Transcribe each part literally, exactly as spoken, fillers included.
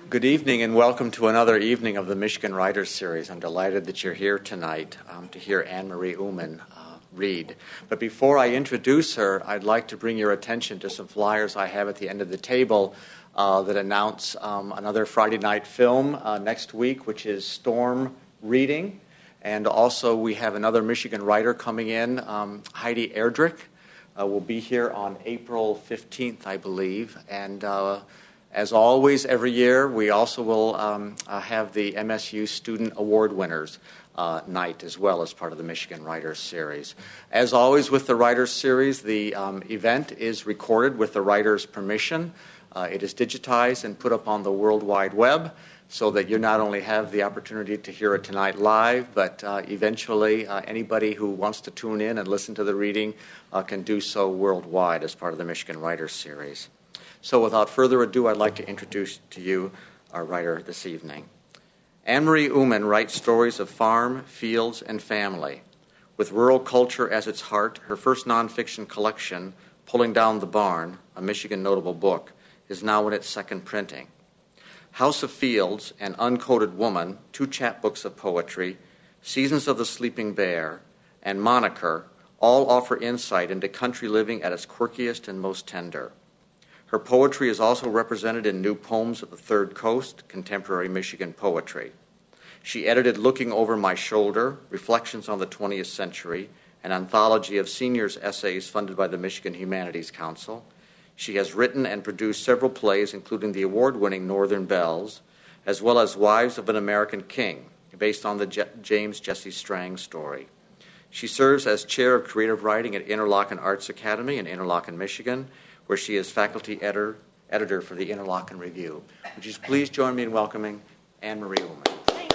Good evening and welcome to another evening of the Michigan Writers Series. I'm delighted that you're here tonight um, to hear Anne-Marie Uman uh, read. But before I introduce her, I'd like to bring your attention to some flyers I have at the end of the table uh, that announce um, another Friday night film uh, next week, which is Storm Reading. And also we have another Michigan writer coming in, um, Heidi Erdrich, uh, will be here on April fifteenth, I believe. And uh, As always, every year, we also will um, uh, have the M S U Student Award Winners uh, night as well as part of the Michigan Writers Series. As always with the Writers Series, the um, event is recorded with the writers' permission. Uh, it is digitized and put up on the World Wide Web so that you not only have the opportunity to hear it tonight live, but uh, eventually uh, anybody who wants to tune in and listen to the reading uh, can do so worldwide as part of the Michigan Writers Series. So without further ado, I'd like to introduce to you our writer this evening. Anne-Marie Uman writes stories of farm, fields, and family. With rural culture as its heart, her first nonfiction collection, Pulling Down the Barn, a Michigan notable book, is now in its second printing. House of Fields and Uncoded Woman, two chapbooks of poetry, Seasons of the Sleeping Bear, and Moniker all offer insight into country living at its quirkiest and most tender. Her poetry is also represented in New Poems of the Third Coast, Contemporary Michigan Poetry. She edited Looking Over My Shoulder, Reflections on the twentieth Century, an anthology of seniors' essays funded by the Michigan Humanities Council. She has written and produced several plays, including the award-winning Northern Bells, as well as Wives of an American King, based on the Je- James Jesse Strang story. She serves as chair of creative writing at Interlochen Arts Academy in Interlochen, Michigan, where she is faculty editor, editor for the Interlochen Review. Would you please join me in welcoming Anne-Marie Uman. Thanks.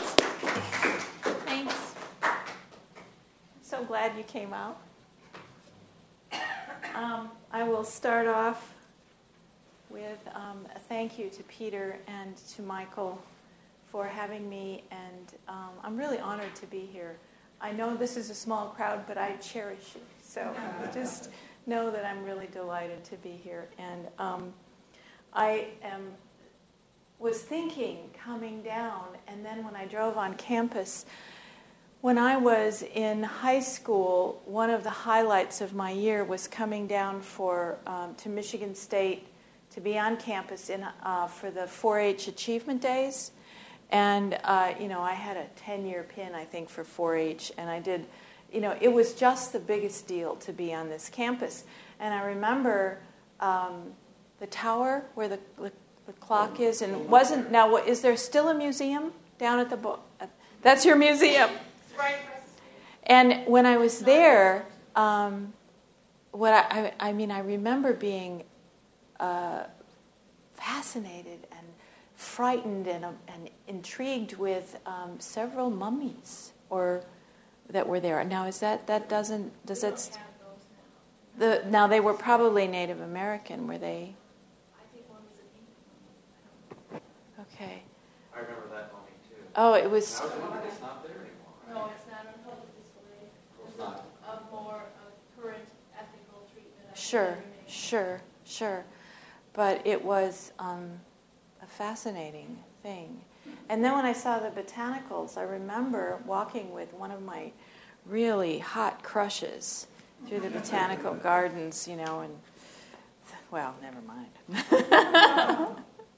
Thanks. So glad you came out. Um, I will start off with um, a thank you to Peter and to Michael for having me, and um, I'm really honored to be here. I know this is a small crowd, but I cherish you, so just know that I'm really delighted to be here. And um, I am was thinking coming down, and then when I drove on campus, when I was in high school, one of the highlights of my year was coming down for um, to Michigan State to be on campus in uh, for the four H Achievement Days. And, uh, you know, I had a ten-year pin, I think, for four H, and I did. You know, it was just the biggest deal to be on this campus. And I remember um, the tower where the, the, the clock is, and wasn't, now, what, is there still a museum down at the, bo- that's your museum. Right. And when I was there, um, what I, I, I mean, I remember being uh, fascinated and frightened and, uh, and intrigued with um, several mummies, or that were there. Now, is that that doesn't does it? St- the now they were probably Native American, were they? I think one was an Indian. Okay. I remember that mummy too. Oh, it was. Now it's not there anymore. Right? No, it's not on public display. It's It's not. a, a more a current ethical treatment. Of Sure, everything. sure, sure. But it was um, a fascinating thing. And then when I saw the botanicals, I remember walking with one of my really hot crushes through the botanical gardens, you know, and, well, never mind.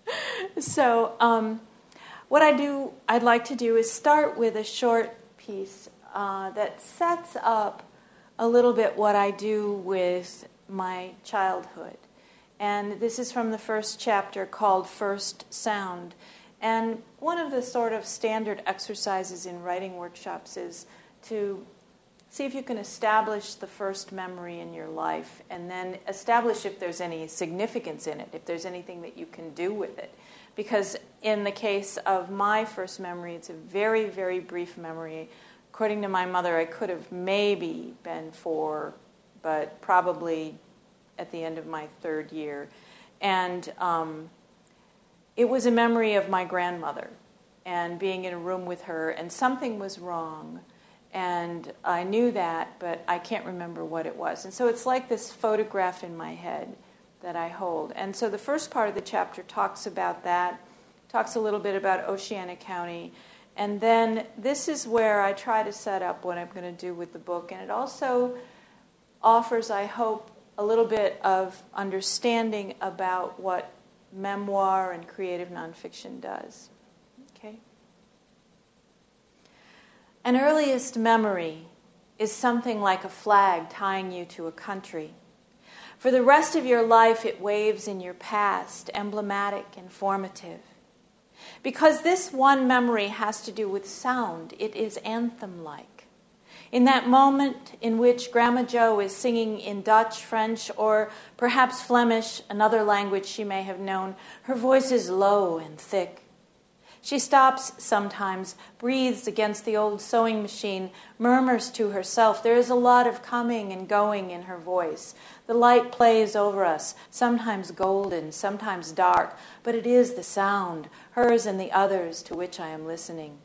So um, what I do, I'd like to do is start with a short piece uh, that sets up a little bit what I do with my childhood. And this is from the first chapter called First Sound. And one of the sort of standard exercises in writing workshops is to see if you can establish the first memory in your life, and then establish if there's any significance in it, if there's anything that you can do with it. Because in the case of my first memory, it's a very, very brief memory. According to my mother, I could have maybe been four, but probably at the end of my third year. And um, it was a memory of my grandmother and being in a room with her, and something was wrong. And I knew that, but I can't remember what it was. And so it's like this photograph in my head that I hold. And so the first part of the chapter talks about that, talks a little bit about Oceana County. And then this is where I try to set up what I'm going to do with the book. And it also offers, I hope, a little bit of understanding about what memoir and creative nonfiction does. Okay? An earliest memory is something like a flag tying you to a country. For the rest of your life, it waves in your past, emblematic and formative. Because this one memory has to do with sound, it is anthem-like. In that moment in which Grandma Jo is singing in Dutch, French, or perhaps Flemish, another language she may have known, her voice is low and thick. She stops sometimes, breathes against the old sewing machine, murmurs to herself. There is a lot of coming and going in her voice. The light plays over us, sometimes golden, sometimes dark, but it is the sound, hers and the others, to which I am listening.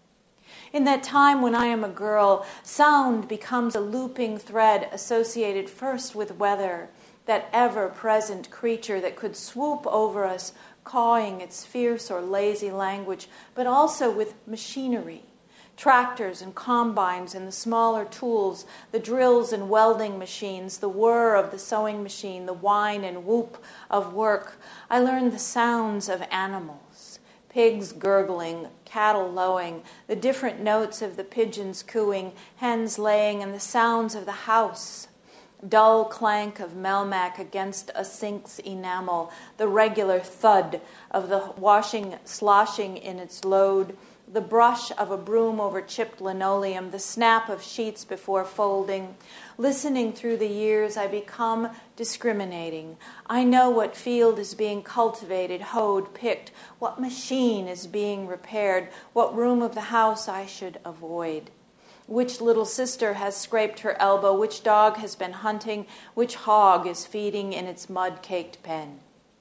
In that time when I am a girl, sound becomes a looping thread associated first with weather, that ever-present creature that could swoop over us, cawing its fierce or lazy language, but also with machinery, tractors and combines and the smaller tools, the drills and welding machines, the whir of the sewing machine, the whine and whoop of work. I learned the sounds of animals, pigs gurgling, cattle lowing, the different notes of the pigeons cooing, hens laying, and the sounds of the house. Dull clank of Melmac against a sink's enamel, the regular thud of the washing sloshing in its load, the brush of a broom over chipped linoleum, the snap of sheets before folding. Listening through the years, I become discriminating. I know what field is being cultivated, hoed, picked, what machine is being repaired, what room of the house I should avoid. Which little sister has scraped her elbow, which dog has been hunting, which hog is feeding in its mud-caked pen.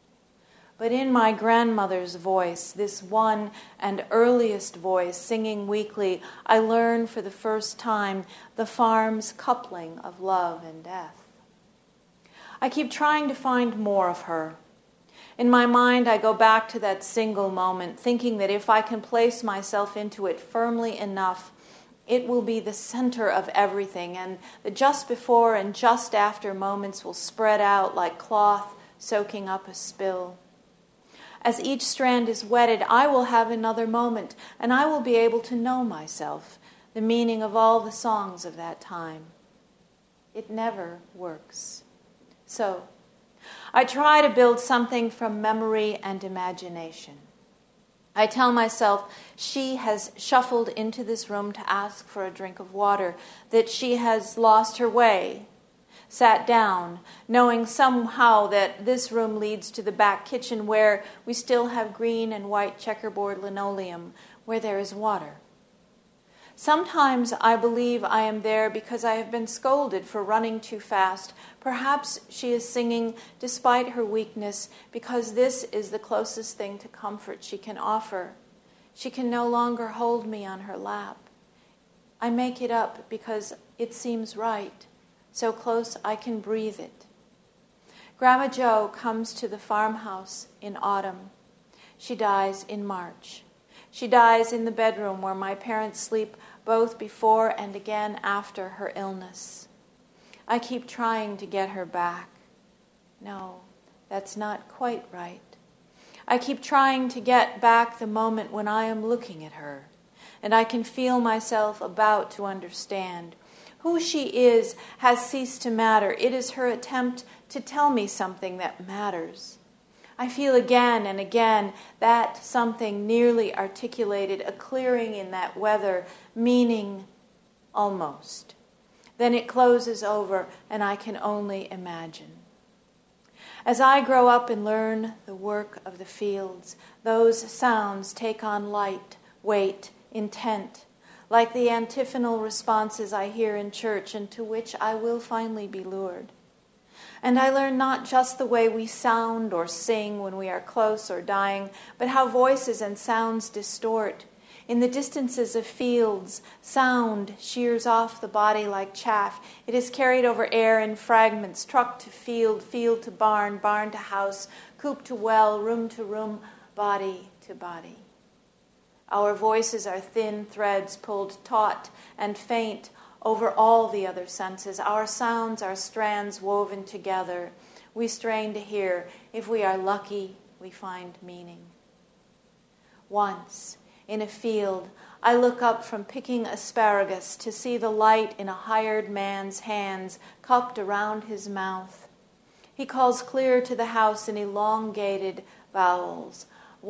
But in my grandmother's voice, this one and earliest voice, singing weekly, I learn for the first time the farm's coupling of love and death. I keep trying to find more of her. In my mind, I go back to that single moment, thinking that if I can place myself into it firmly enough, it will be the center of everything, and the just before and just after moments will spread out like cloth soaking up a spill. As each strand is wetted, I will have another moment, and I will be able to know myself, the meaning of all the songs of that time. It never works. So, I try to build something from memory and imagination. I tell myself she has shuffled into this room to ask for a drink of water, that she has lost her way, sat down, knowing somehow that this room leads to the back kitchen where we still have green and white checkerboard linoleum, where there is water. Sometimes I believe I am there because I have been scolded for running too fast. Perhaps she is singing despite her weakness because this is the closest thing to comfort she can offer. She can no longer hold me on her lap. I make it up because it seems right, so close I can breathe it. Grandma Jo comes to the farmhouse in autumn. She dies in March. She dies in the bedroom where my parents sleep both before and again after her illness. I keep trying to get her back. No, that's not quite right. I keep trying to get back the moment when I am looking at her, and I can feel myself about to understand. Who she is has ceased to matter. It is her attempt to tell me something that matters. I feel again and again that something nearly articulated, a clearing in that weather, meaning almost. Then it closes over, and I can only imagine. As I grow up and learn the work of the fields, those sounds take on light, weight, intent, like the antiphonal responses I hear in church and to which I will finally be lured. And I learn not just the way we sound or sing when we are close or dying, but how voices and sounds distort. In the distances of fields, sound shears off the body like chaff. It is carried over air in fragments, truck to field, field to barn, barn to house, coop to well, room to room, body to body. Our voices are thin threads pulled taut and faint over all the other senses. Our sounds are strands woven together. We strain to hear. If we are lucky, we find meaning. Once, in a field, I look up from picking asparagus to see the light in a hired man's hands cupped around his mouth. He calls clear to the house in elongated vowels.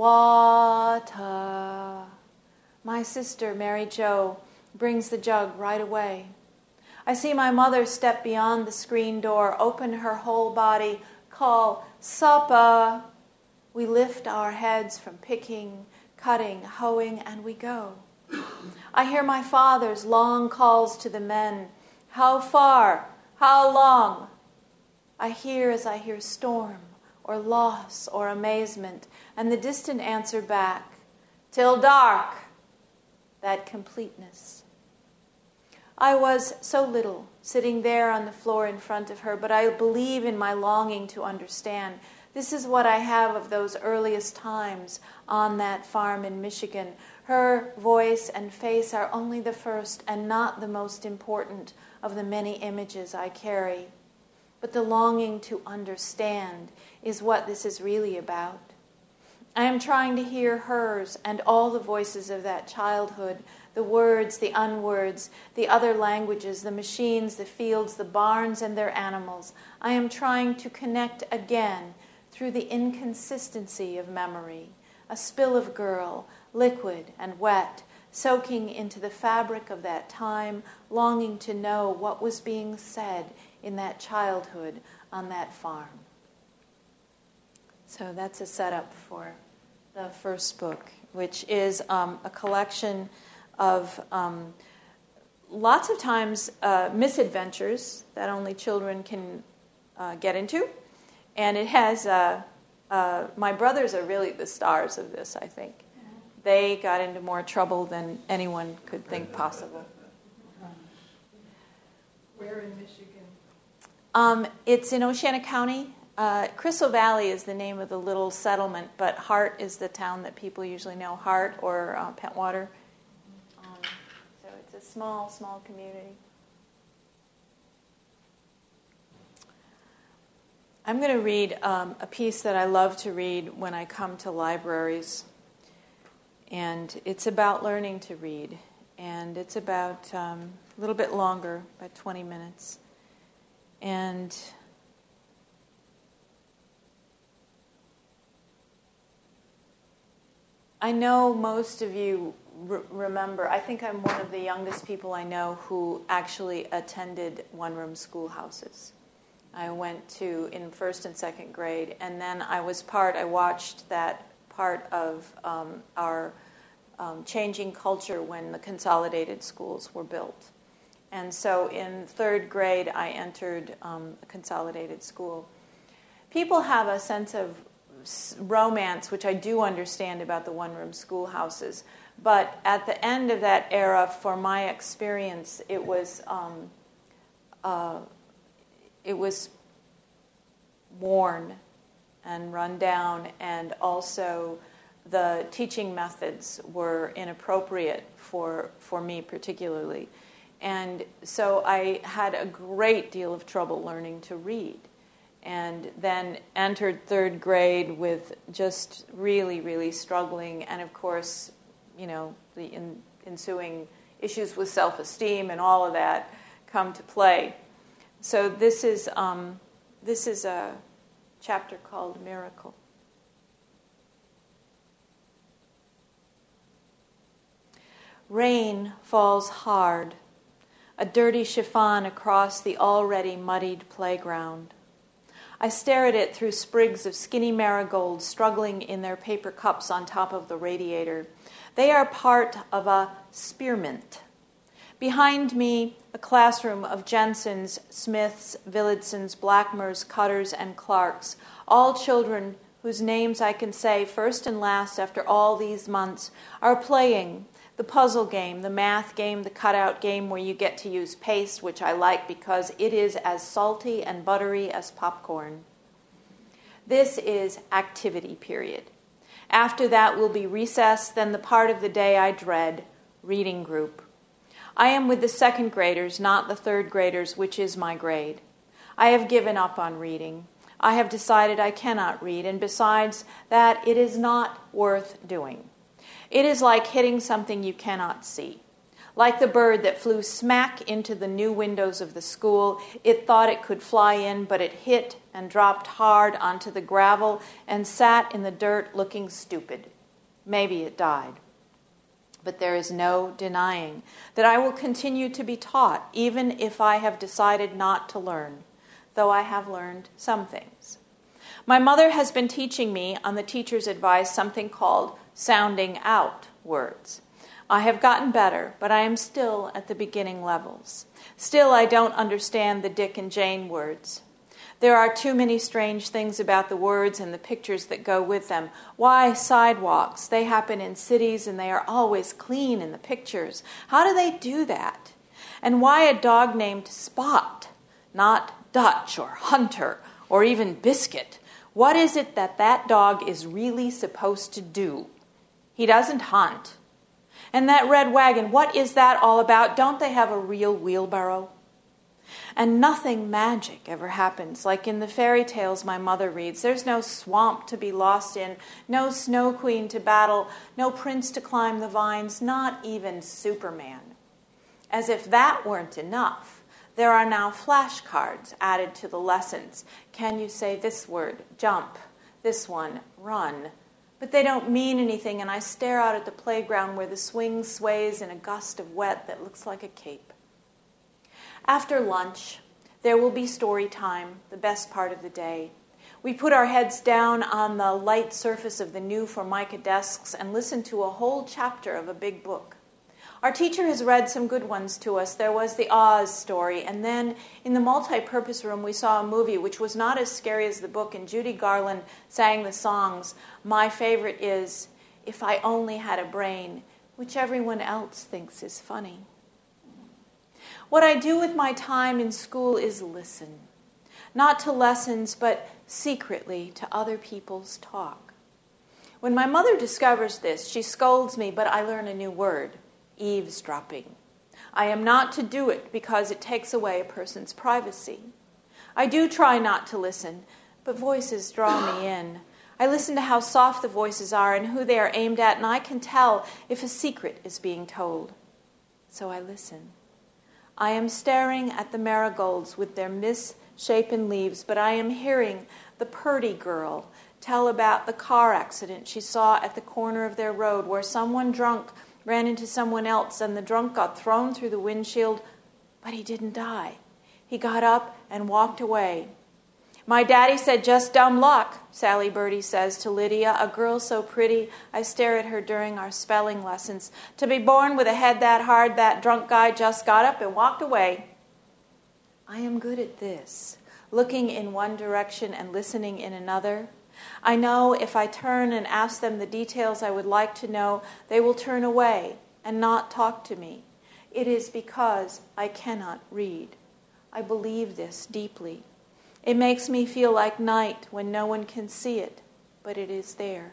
Water. My sister, Mary Jo, brings the jug right away. I see my mother step beyond the screen door, open her whole body, call, supper. We lift our heads from picking, cutting, hoeing, and we go. I hear my father's long calls to the men. How far? How long? I hear as I hear storm or loss or amazement, and the distant answer back, till dark. That completeness. I was so little, sitting there on the floor in front of her, but I believe in my longing to understand. This is what I have of those earliest times on that farm in Michigan. Her voice and face are only the first and not the most important of the many images I carry. But the longing to understand is what this is really about. I am trying to hear hers and all the voices of that childhood, the words, the unwords, the other languages, the machines, the fields, the barns and their animals. I am trying to connect again through the inconsistency of memory, a spill of girl, liquid and wet, soaking into the fabric of that time, longing to know what was being said in that childhood on that farm. So that's a setup for the first book, which is um, a collection of um, lots of times uh, misadventures that only children can uh, get into. And it has, uh, uh, my brothers are really the stars of this, I think. They got into more trouble than anyone could think possible. Where in Michigan? Um, it's in Oceana County. Uh, Crystal Valley is the name of the little settlement, but Hart is the town that people usually know, Hart or uh, Pentwater. Um, so it's a small, small community. I'm going to read um, a piece that I love to read when I come to libraries. And it's about learning to read. And it's about um, a little bit longer, about twenty minutes. And I know most of you re- remember, I think I'm one of the youngest people I know who actually attended one-room schoolhouses. I went to in first and second grade, and then I was part, I watched that part of um, our um, changing culture when the consolidated schools were built. And so in third grade, I entered um, a consolidated school. People have a sense of romance, which I do understand about the one-room schoolhouses, but at the end of that era, for my experience, it was um, uh, it was worn and run down, and also the teaching methods were inappropriate for for me particularly, and so I had a great deal of trouble learning to read. And then entered third grade with just really, really struggling, and of course, you know, the in, ensuing issues with self-esteem and all of that come to play. So this is um, this is a chapter called Miracle. Rain falls hard, a dirty chiffon across the already muddied playground. I stare at it through sprigs of skinny marigolds struggling in their paper cups on top of the radiator. They are part of a spearmint. Behind me, a classroom of Jensens, Smiths, Villidsons, Blackmers, Cutters, and Clarks, all children whose names I can say first and last after all these months, are playing the puzzle game, the math game, the cutout game where you get to use paste, which I like because it is as salty and buttery as popcorn. This is activity period. After that will be recess, then the part of the day I dread, reading group. I am with the second graders, not the third graders, which is my grade. I have given up on reading. I have decided I cannot read, and besides that, it is not worth doing. It is like hitting something you cannot see. Like the bird that flew smack into the new windows of the school, it thought it could fly in, but it hit and dropped hard onto the gravel and sat in the dirt looking stupid. Maybe it died. But there is no denying that I will continue to be taught, even if I have decided not to learn, though I have learned some things. My mother has been teaching me, on the teacher's advice, something called sounding out words. I have gotten better, but I am still at the beginning levels. Still, I don't understand the Dick and Jane words. There are too many strange things about the words and the pictures that go with them. Why sidewalks? They happen in cities and they are always clean in the pictures. How do they do that? And why a dog named Spot, not Dutch or Hunter or even Biscuit? What is it that that dog is really supposed to do? He doesn't hunt. And that red wagon, what is that all about? Don't they have a real wheelbarrow? And nothing magic ever happens, like in the fairy tales my mother reads. There's no swamp to be lost in, no snow queen to battle, no prince to climb the vines, not even Superman. As if that weren't enough, there are now flashcards added to the lessons. Can you say this word, jump, this one, run? But they don't mean anything, and I stare out at the playground where the swing sways in a gust of wet that looks like a cape. After lunch, there will be story time, the best part of the day. We put our heads down on the light surface of the new Formica desks and listen to a whole chapter of a big book. Our teacher has read some good ones to us. There was the Oz story, and then in the multi-purpose room we saw a movie which was not as scary as the book, and Judy Garland sang the songs. My favorite is If I Only Had a Brain, which everyone else thinks is funny. What I do with my time in school is listen, not to lessons, but secretly to other people's talk. When my mother discovers this, she scolds me, but I learn a new word. Eavesdropping. I am not to do it because it takes away a person's privacy. I do try not to listen, but voices draw me in. I listen to how soft the voices are and who they are aimed at, and I can tell if a secret is being told. So I listen. I am staring at the marigolds with their misshapen leaves, but I am hearing the Purdy girl tell about the car accident she saw at the corner of their road where someone drunk ran into someone else, and the drunk got thrown through the windshield, but he didn't die. He got up and walked away. My daddy said, just dumb luck, Sally Birdie says to Lydia, a girl so pretty, I stare at her during our spelling lessons. To be born with a head that hard, that drunk guy just got up and walked away. I am good at this, looking in one direction and listening in another. I know if I turn and ask them the details I would like to know, they will turn away and not talk to me. It is because I cannot read. I believe this deeply. It makes me feel like night when no one can see it, but it is there.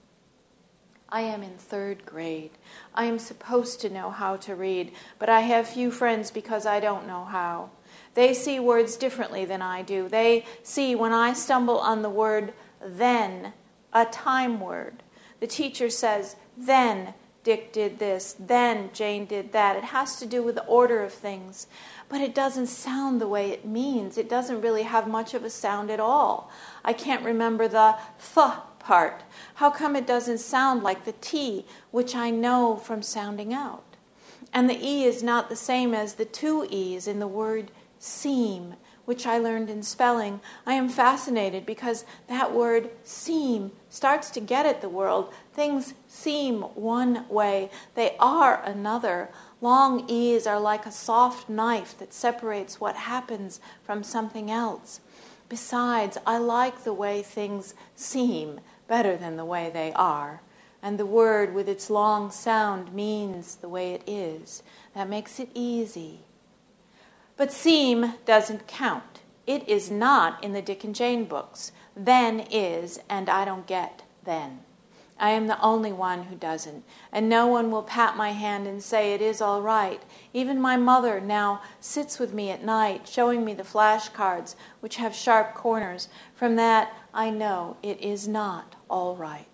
I am in third grade. I am supposed to know how to read, but I have few friends because I don't know how. They see words differently than I do. They see when I stumble on the word then, a time word. The teacher says, then Dick did this, then Jane did that. It has to do with the order of things, but it doesn't sound the way it means. It doesn't really have much of a sound at all. I can't remember the th part. How come it doesn't sound like the T, which I know from sounding out? And the E is not the same as the two E's in the word seem, which I learned in spelling. I am fascinated because that word seem starts to get at the world. Things seem one way. They are another. Long E's are like a soft knife that separates what happens from something else. Besides, I like the way things seem better than the way they are. And the word with its long sound means the way it is. That makes it easy. But seem doesn't count. It is not in the Dick and Jane books. Then is, and I don't get then. I am the only one who doesn't, and no one will pat my hand and say it is all right. Even my mother now sits with me at night, showing me the flashcards, which have sharp corners. From that, I know it is not all right.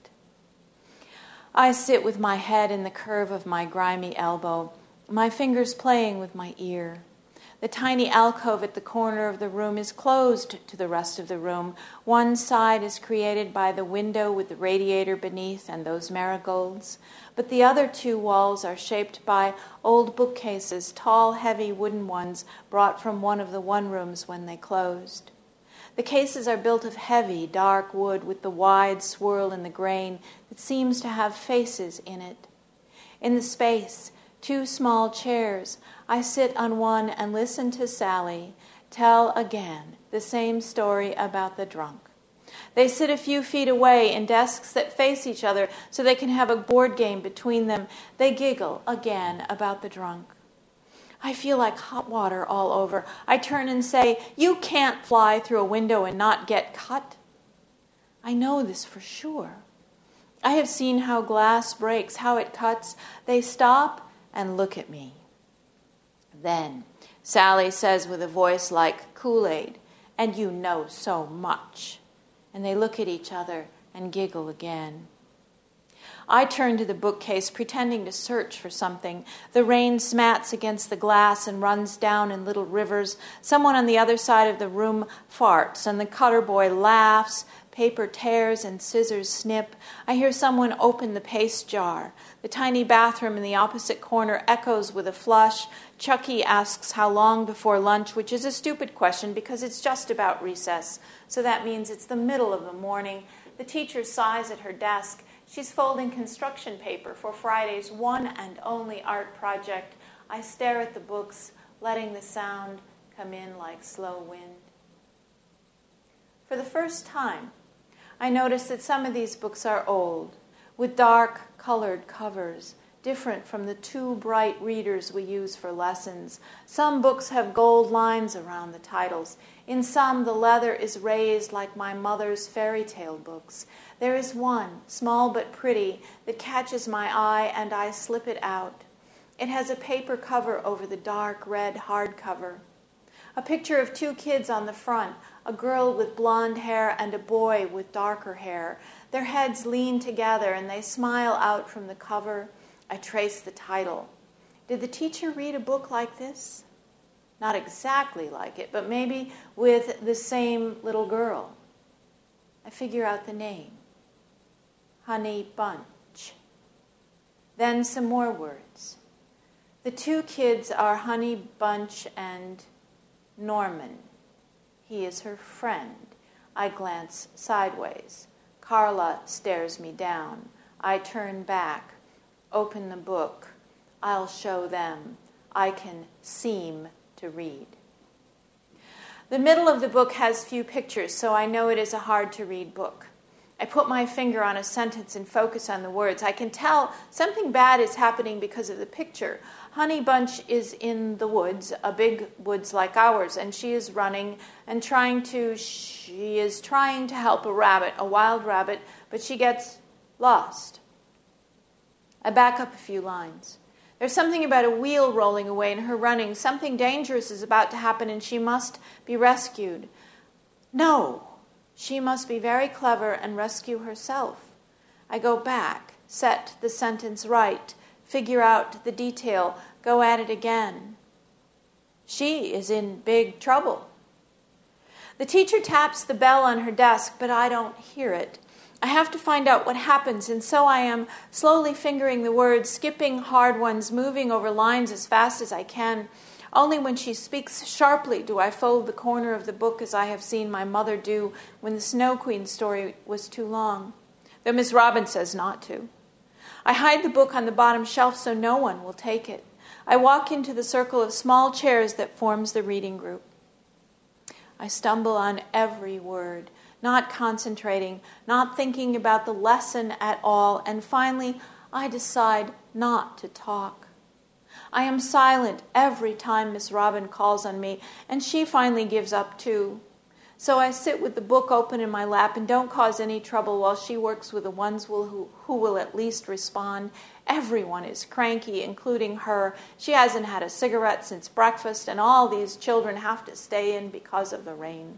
I sit with my head in the curve of my grimy elbow, my fingers playing with my ear. The tiny alcove at the corner of the room is closed to the rest of the room. One side is created by the window with the radiator beneath and those marigolds, but the other two walls are shaped by old bookcases, tall, heavy wooden ones brought from one of the one rooms when they closed. The cases are built of heavy, dark wood with the wide swirl in the grain that seems to have faces in it. In the space, two small chairs. I sit on one and listen to Sally tell again the same story about the drunk. They sit a few feet away in desks that face each other so they can have a board game between them. They giggle again about the drunk. I feel like hot water all over. I turn and say, "You can't fly through a window and not get cut." I know this for sure. I have seen how glass breaks, how it cuts. They stop and look at me. Then Sally says with a voice like Kool-Aid, "And you know so much." And they look at each other and giggle again. I turn to the bookcase, pretending to search for something. The rain smats against the glass and runs down in little rivers. Someone on the other side of the room farts, and the cutter boy laughs. Paper tears and scissors snip. I hear someone open the paste jar. The tiny bathroom in the opposite corner echoes with a flush. Chucky asks how long before lunch, which is a stupid question because it's just about recess. So that means it's the middle of the morning. The teacher sighs at her desk. She's folding construction paper for Friday's one and only art project. I stare at the books, letting the sound come in like slow wind. For the first time, I notice that some of these books are old, with dark colored covers, different from the two bright readers we use for lessons. Some books have gold lines around the titles. In some, the leather is raised like my mother's fairy tale books. There is one, small but pretty, that catches my eye, and I slip it out. It has a paper cover over the dark red hardcover. A picture of two kids on the front, a girl with blonde hair and a boy with darker hair. Their heads lean together and they smile out from the cover. I trace the title. Did the teacher read a book like this? Not exactly like it, but maybe with the same little girl. I figure out the name. Honey Bunch. Then some more words. The two kids are Honey Bunch and Norman. He is her friend. I glance sideways. Carla stares me down. I turn back, open the book. I'll show them. I can seem to read. The middle of the book has few pictures, so I know it is a hard-to-read book. I put my finger on a sentence and focus on the words. I can tell something bad is happening because of the picture. Honey Bunch is in the woods, a big woods like ours, and she is running and trying to, she is trying to help a rabbit, a wild rabbit, but she gets lost. I back up a few lines. There's something about a wheel rolling away in her running. Something dangerous is about to happen and she must be rescued. No, she must be very clever and rescue herself. I go back, set the sentence right, figure out the detail, go at it again. She is in big trouble. The teacher taps the bell on her desk, but I don't hear it. I have to find out what happens, and so I am slowly fingering the words, skipping hard ones, moving over lines as fast as I can. Only when she speaks sharply do I fold the corner of the book as I have seen my mother do when the Snow Queen story was too long, though Miss Robin says not to. I hide the book on the bottom shelf so no one will take it. I walk into the circle of small chairs that forms the reading group. I stumble on every word, not concentrating, not thinking about the lesson at all, and finally I decide not to talk. I am silent every time Miss Robin calls on me, and she finally gives up too. So I sit with the book open in my lap and don't cause any trouble while she works with the ones who, who will at least respond. Everyone is cranky, including her. She hasn't had a cigarette since breakfast, and all these children have to stay in because of the rain.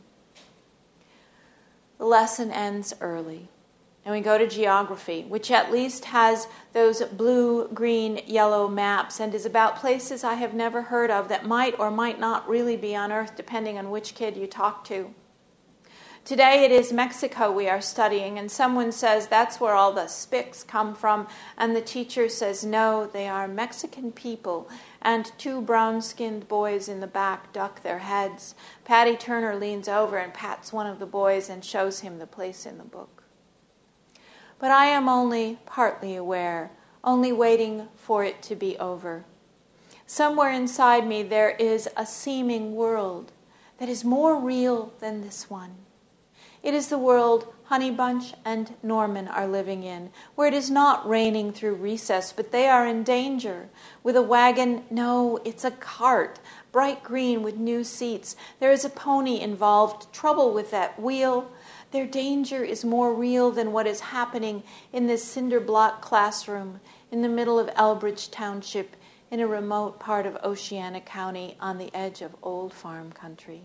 The lesson ends early, and we go to geography, which at least has those blue, green, yellow maps and is about places I have never heard of that might or might not really be on Earth, depending on which kid you talk to. Today it is Mexico we are studying, and someone says that's where all the spics come from, and the teacher says no, they are Mexican people, and two brown-skinned boys in the back duck their heads. Patty Turner leans over and pats one of the boys and shows him the place in the book. But I am only partly aware, only waiting for it to be over. Somewhere inside me there is a seeming world that is more real than this one. It is the world Honeybunch and Norman are living in, where it is not raining through recess, but they are in danger. With a wagon, no, it's a cart, bright green with new seats. There is a pony involved, trouble with that wheel. Their danger is more real than what is happening in this cinder block classroom in the middle of Elbridge Township in a remote part of Oceana County on the edge of old farm country.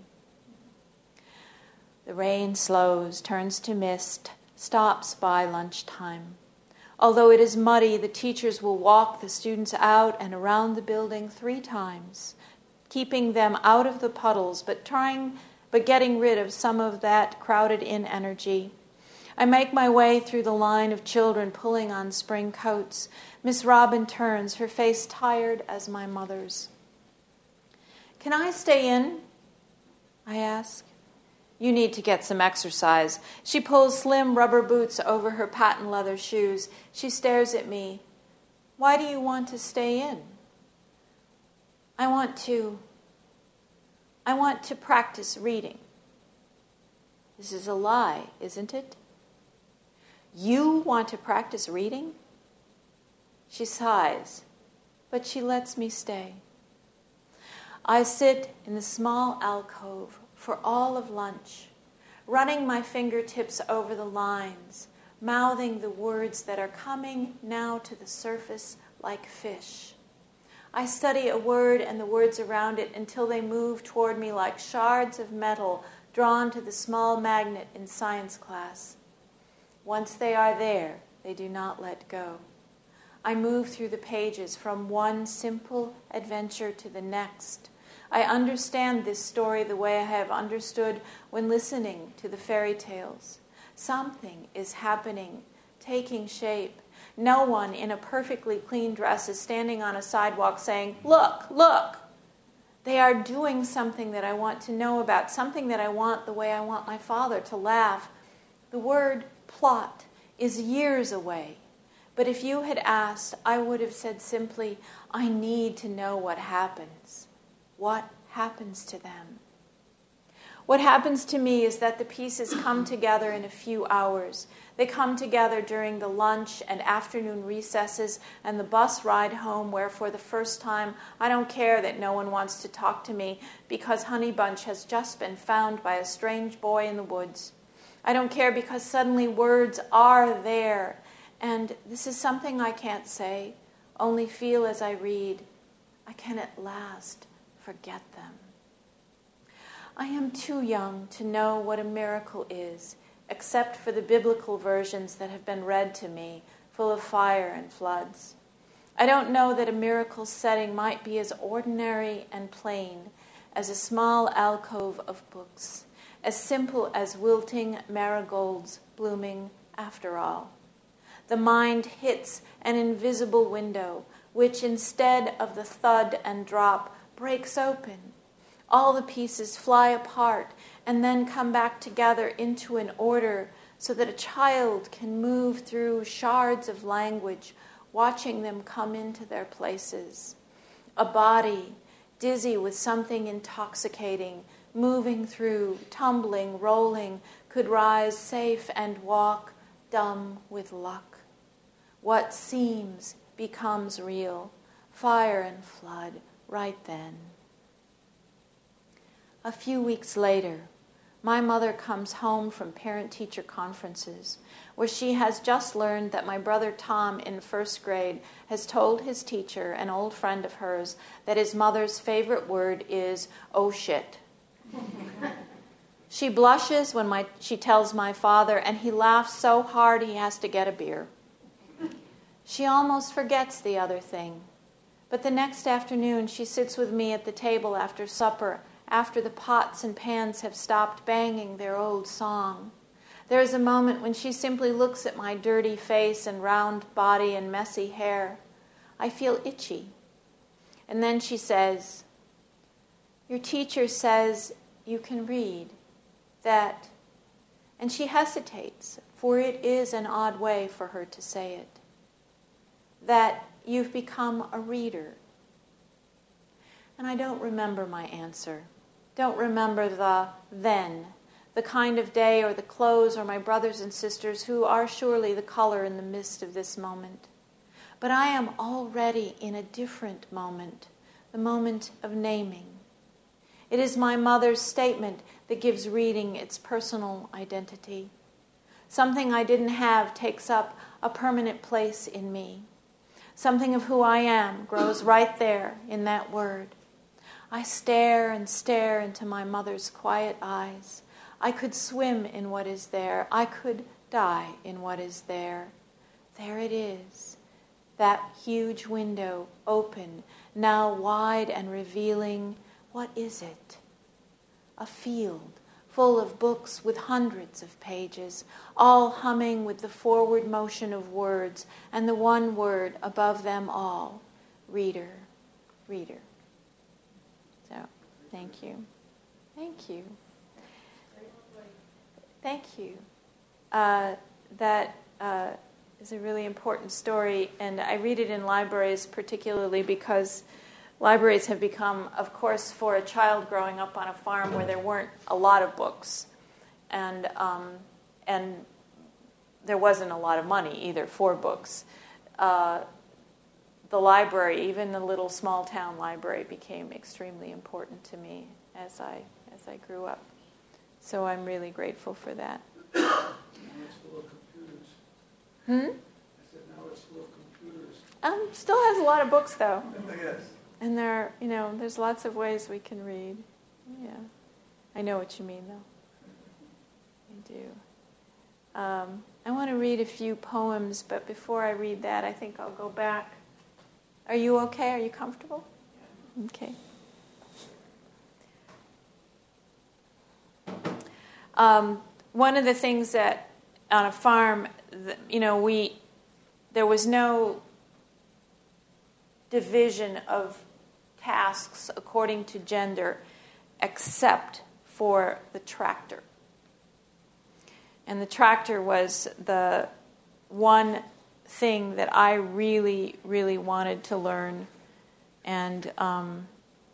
The rain slows, turns to mist, stops by lunchtime. Although it is muddy, the teachers will walk the students out and around the building three times, keeping them out of the puddles, but trying, but getting rid of some of that crowded-in energy. I make my way through the line of children pulling on spring coats. Miss Robin turns, her face tired as my mother's. "Can I stay in?" I ask. "You need to get some exercise." She pulls slim rubber boots over her patent leather shoes. She stares at me. "Why do you want to stay in?" I want to, I want to practice reading." This is a lie, isn't it? "You want to practice reading?" She sighs, but she lets me stay. I sit in the small alcove for all of lunch, running my fingertips over the lines, mouthing the words that are coming now to the surface like fish. I study a word and the words around it until they move toward me like shards of metal drawn to the small magnet in science class. Once they are there, they do not let go. I move through the pages from one simple adventure to the next. I understand this story the way I have understood when listening to the fairy tales. Something is happening, taking shape. No one in a perfectly clean dress is standing on a sidewalk saying, "Look, look." They are doing something that I want to know about, something that I want the way I want my father to laugh. The word plot is years away. But if you had asked, I would have said simply, I need to know what happens. What happens to them? What happens to me is that the pieces come together in a few hours. They come together during the lunch and afternoon recesses and the bus ride home, where for the first time I don't care that no one wants to talk to me because Honeybunch has just been found by a strange boy in the woods. I don't care because suddenly words are there, and this is something I can't say, only feel as I read. I can at last forget them. I am too young to know what a miracle is, except for the biblical versions that have been read to me, full of fire and floods. I don't know that a miracle setting might be as ordinary and plain as a small alcove of books, as simple as wilting marigolds blooming after all. The mind hits an invisible window, which instead of the thud and drop, breaks open. All the pieces fly apart and then come back together into an order so that a child can move through shards of language, watching them come into their places. A body, dizzy with something intoxicating, moving through, tumbling, rolling, could rise safe and walk, dumb with luck. What seems becomes real, fire and flood, right then. A few weeks later, My mother comes home from parent-teacher conferences where she has just learned that my brother Tom in first grade has told his teacher, an old friend of hers, that his mother's favorite word is, oh shit. She blushes when my, she tells my father, and he laughs so hard he has to get a beer. She almost forgets the other thing. But the next afternoon, she sits with me at the table after supper, after the pots and pans have stopped banging their old song. There is a moment when she simply looks at my dirty face and round body and messy hair. I feel itchy. And then she says, your teacher says you can read. That, and she hesitates, for it is an odd way for her to say it, that you've become a reader. And I don't remember my answer. Don't remember the then, the kind of day or the clothes or my brothers and sisters who are surely the color in the midst of this moment. But I am already in a different moment, the moment of naming. It is my mother's statement that gives reading its personal identity. Something I didn't have takes up a permanent place in me. Something of who I am grows right there in that word. I stare and stare into my mother's quiet eyes. I could swim in what is there. I could die in what is there. There it is. That huge window open, now wide and revealing. What is it? A field full of books with hundreds of pages, all humming with the forward motion of words, and the one word above them all, reader, reader. So, thank you. Thank you. Thank you. Uh, that uh, is a really important story, and I read it in libraries particularly because libraries have become, of course, for a child growing up on a farm where there weren't a lot of books, and um, and there wasn't a lot of money either for books. Uh, the library, even the little small town library, became extremely important to me as I as I grew up. So I'm really grateful for that. Now it's full of computers. Hmm? I said now it's full of computers. Um, still has a lot of books though. Yes. And there, you know, there's lots of ways we can read. Yeah, I know what you mean, though. I do. Um, I want to read a few poems, but before I read that, I think I'll go back. Are you okay? Are you comfortable? Okay. Um, one of the things that on a farm, you know, we there was no division of tasks according to gender except for the tractor. And the tractor was the one thing that I really, really wanted to learn, and um,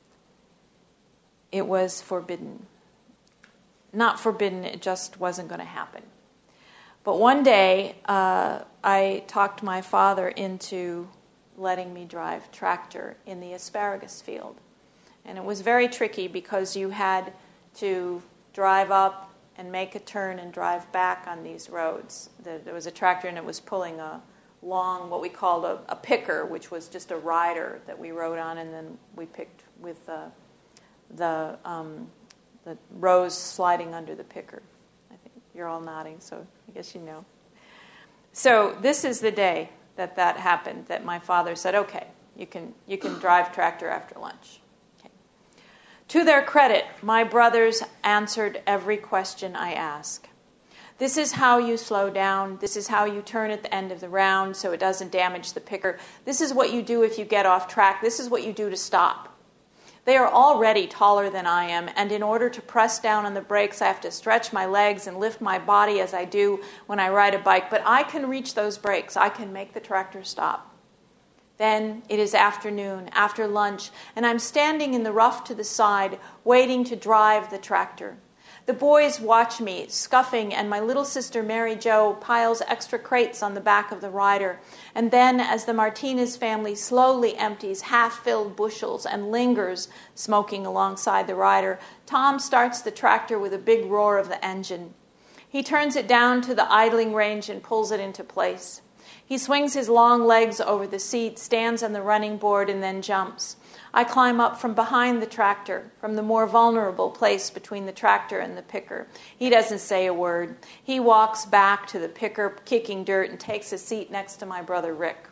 it was forbidden. Not forbidden, it just wasn't going to happen. But one day, uh, I talked my father into letting me drive tractor in the asparagus field. And it was very tricky because you had to drive up and make a turn and drive back on these roads. There was a tractor and it was pulling a long, what we called a, a picker, which was just a rider that we rode on, and then we picked with the, the, um, the rows sliding under the picker. I think you're all nodding, so I guess you know. So this is the day that that happened, that my father said, okay, you can you can drive tractor after lunch. Okay. To their credit, my brothers answered every question I ask. This is how you slow down. This is how you turn at the end of the round so it doesn't damage the picker. This is what you do if you get off track. This is what you do to stop. They are already taller than I am, and in order to press down on the brakes, I have to stretch my legs and lift my body as I do when I ride a bike. But I can reach those brakes. I can make the tractor stop. Then it is afternoon, after lunch, and I'm standing in the rough to the side, waiting to drive the tractor. The boys watch me, scuffing, and my little sister Mary Jo piles extra crates on the back of the rider. And then, as the Martinez family slowly empties half-filled bushels and lingers smoking alongside the rider, Tom starts the tractor with a big roar of the engine. He turns it down to the idling range and pulls it into place. He swings his long legs over the seat, stands on the running board, and then jumps. I climb up from behind the tractor, from the more vulnerable place between the tractor and the picker. He doesn't say a word. He walks back to the picker, kicking dirt, and takes a seat next to my brother Rick.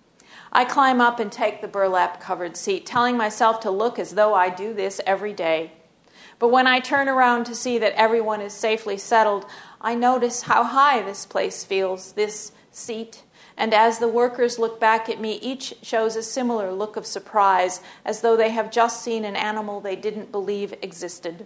I climb up and take the burlap-covered seat, telling myself to look as though I do this every day. But when I turn around to see that everyone is safely settled, I notice how high this place feels, this seat. And as the workers look back at me, each shows a similar look of surprise, as though they have just seen an animal they didn't believe existed.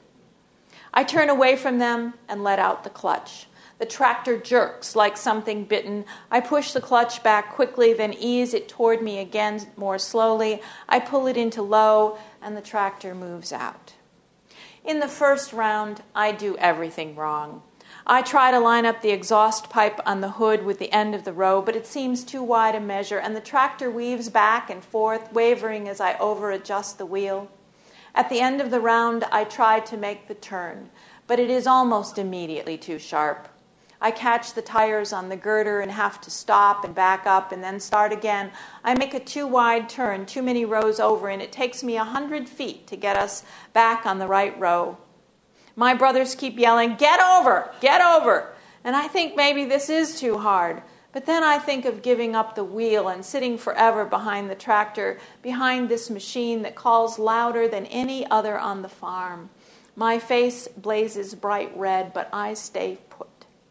I turn away from them and let out the clutch. The tractor jerks like something bitten. I push the clutch back quickly, then ease it toward me again more slowly. I pull it into low, and the tractor moves out. In the first round, I do everything wrong. I try to line up the exhaust pipe on the hood with the end of the row, but it seems too wide a measure, and the tractor weaves back and forth, wavering as I over-adjust the wheel. At the end of the round, I try to make the turn, but it is almost immediately too sharp. I catch the tires on the girder and have to stop and back up and then start again. I make a too-wide turn, too many rows over, and it takes me a hundred feet to get us back on the right row. My brothers keep yelling, "Get over! Get over!" And I think maybe this is too hard. But then I think of giving up the wheel and sitting forever behind the tractor, behind this machine that calls louder than any other on the farm. My face blazes bright red, but I stay put.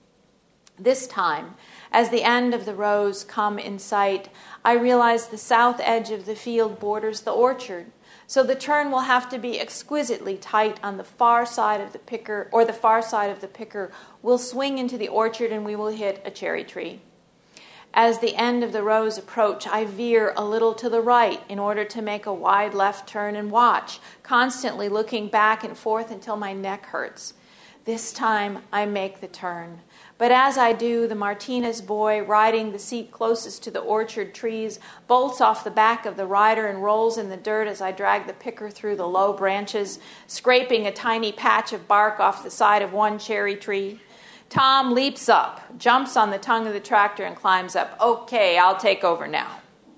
This time, as the end of the rows come in sight, I realize the south edge of the field borders the orchard. So the turn will have to be exquisitely tight on the far side of the picker, or the far side of the picker will swing into the orchard and we will hit a cherry tree. As the end of the rows approach, I veer a little to the right in order to make a wide left turn and watch, constantly looking back and forth until my neck hurts. This time I make the turn. But as I do, the Martinez boy, riding the seat closest to the orchard trees, bolts off the back of the rider and rolls in the dirt as I drag the picker through the low branches, scraping a tiny patch of bark off the side of one cherry tree. Tom leaps up, jumps on the tongue of the tractor, and climbs up. "Okay, I'll take over now."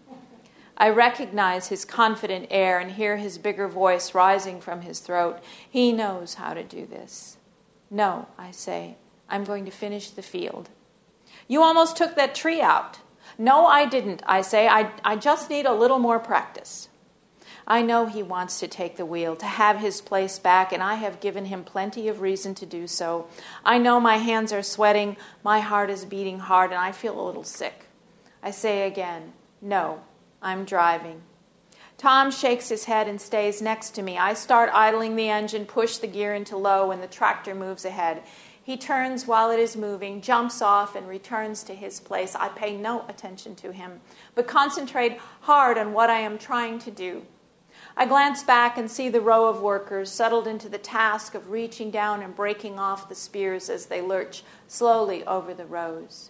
I recognize his confident air and hear his bigger voice rising from his throat. He knows how to do this. "No," I say. "I'm going to finish the field." "You almost took that tree out." "No, I didn't," I say. I, I just need a little more practice." I know he wants to take the wheel, to have his place back, and I have given him plenty of reason to do so. I know my hands are sweating, my heart is beating hard, and I feel a little sick. I say again, "No, I'm driving." Tom shakes his head and stays next to me. I start idling the engine, push the gear into low, and the tractor moves ahead. He turns while it is moving, jumps off, and returns to his place. I pay no attention to him, but concentrate hard on what I am trying to do. I glance back and see the row of workers settled into the task of reaching down and breaking off the spears as they lurch slowly over the rows.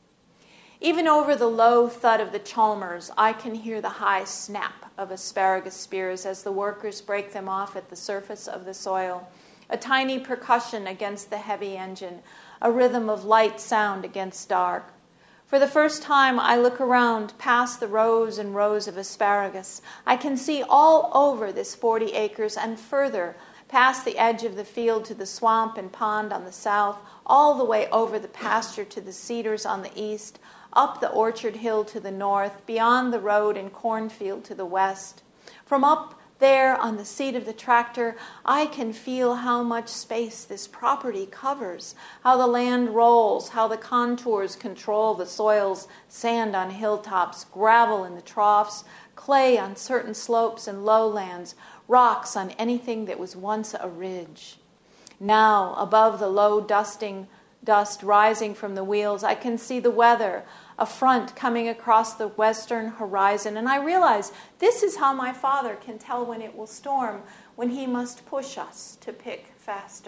Even over the low thud of the Chalmers, I can hear the high snap of asparagus spears as the workers break them off at the surface of the soil. A tiny percussion against the heavy engine, a rhythm of light sound against dark. For the first time, I look around past the rows and rows of asparagus. I can see all over this forty acres and further, past the edge of the field to the swamp and pond on the south, all the way over the pasture to the cedars on the east, up the orchard hill to the north, beyond the road and cornfield to the west. From up there on the seat of the tractor, I can feel how much space this property covers, how the land rolls, how the contours control the soils, sand on hilltops, gravel in the troughs, clay on certain slopes and lowlands, rocks on anything that was once a ridge. Now, above the low dusting dust rising from the wheels, I can see the weather, a front coming across the western horizon, and I realize this is how my father can tell when it will storm, when he must push us to pick faster,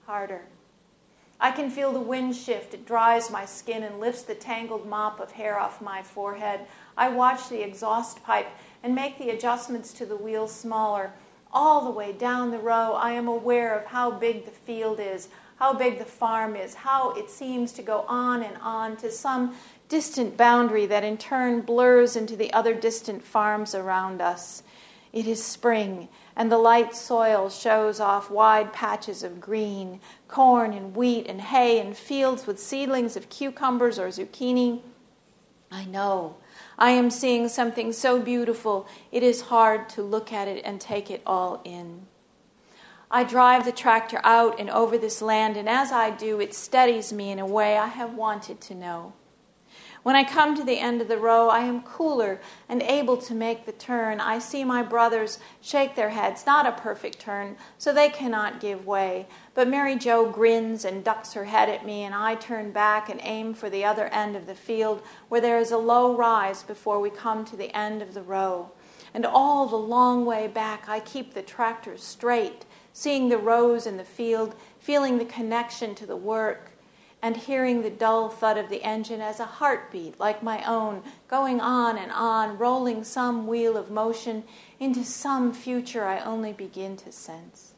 harder. I can feel the wind shift. It dries my skin and lifts the tangled mop of hair off my forehead. I watch the exhaust pipe and make the adjustments to the wheels smaller. All the way down the row, I am aware of how big the field is, how big the farm is, how it seems to go on and on to some distant boundary that in turn blurs into the other distant farms around us. It is spring, and the light soil shows off wide patches of green, corn and wheat and hay and fields with seedlings of cucumbers or zucchini. I know. I am seeing something so beautiful, it is hard to look at it and take it all in. I drive the tractor out and over this land, and as I do, it steadies me in a way I have wanted to know. When I come to the end of the row, I am cooler and able to make the turn. I see my brothers shake their heads, not a perfect turn, so they cannot give way. But Mary Jo grins and ducks her head at me, and I turn back and aim for the other end of the field, where there is a low rise before we come to the end of the row. And all the long way back, I keep the tractor straight, seeing the rows in the field, feeling the connection to the work, and hearing the dull thud of the engine as a heartbeat like my own, going on and on, rolling some wheel of motion into some future I only begin to sense.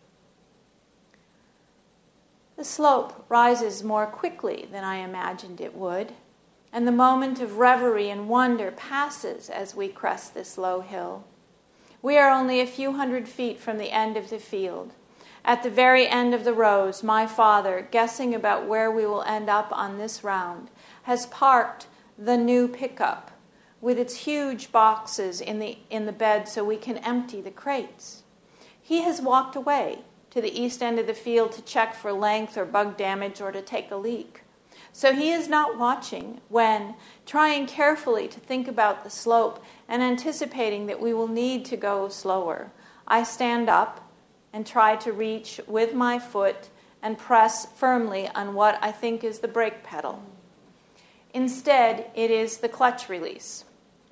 The slope rises more quickly than I imagined it would, and the moment of reverie and wonder passes as we crest this low hill. We are only a few hundred feet from the end of the field. At the very end of the rows, my father, guessing about where we will end up on this round, has parked the new pickup with its huge boxes in the in the bed so we can empty the crates. He has walked away to the east end of the field to check for length or bug damage or to take a leak. So he is not watching when, trying carefully to think about the slope and anticipating that we will need to go slower, I stand up and try to reach with my foot and press firmly on what I think is the brake pedal. Instead, it is the clutch release.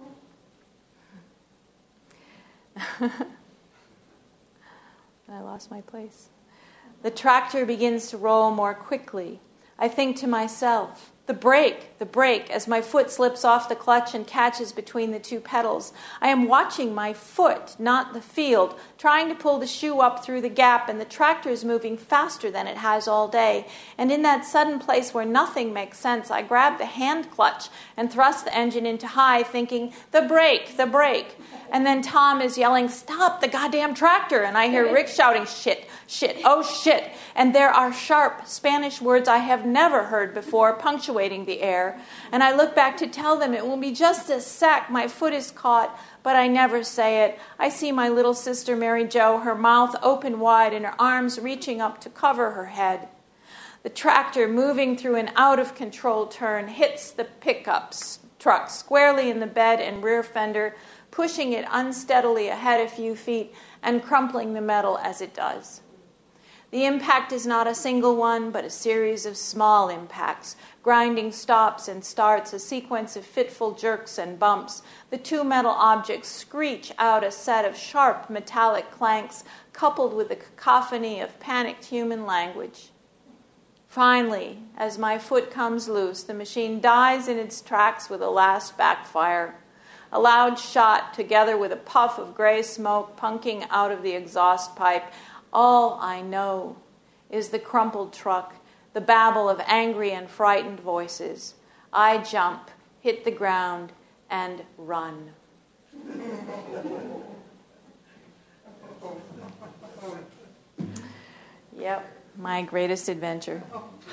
I lost my place. The tractor begins to roll more quickly. I think to myself, the brake, the brake, as my foot slips off the clutch and catches between the two pedals. I am watching my foot, not the field, trying to pull the shoe up through the gap, and the tractor is moving faster than it has all day. And in that sudden place where nothing makes sense, I grab the hand clutch and thrust the engine into high, thinking, the brake, the brake. And then Tom is yelling, stop the goddamn tractor. And I hear Rick shouting, shit, shit, oh shit. And there are sharp Spanish words I have never heard before punctuating the air. And I look back to tell them it will be just a sec. My foot is caught, but I never say it. I see my little sister Mary Jo, her mouth open wide and her arms reaching up to cover her head. The tractor, moving through an out-of-control turn, hits the pickup truck squarely in the bed and rear fender, pushing it unsteadily ahead a few feet and crumpling the metal as it does. The impact is not a single one, but a series of small impacts, grinding stops and starts, a sequence of fitful jerks and bumps. The two metal objects screech out a set of sharp metallic clanks, coupled with a cacophony of panicked human language. Finally, as my foot comes loose, the machine dies in its tracks with a last backfire. A loud shot, together with a puff of gray smoke punking out of the exhaust pipe. All I know is the crumpled truck, the babble of angry and frightened voices. I jump, hit the ground, and run. Yep, my greatest adventure.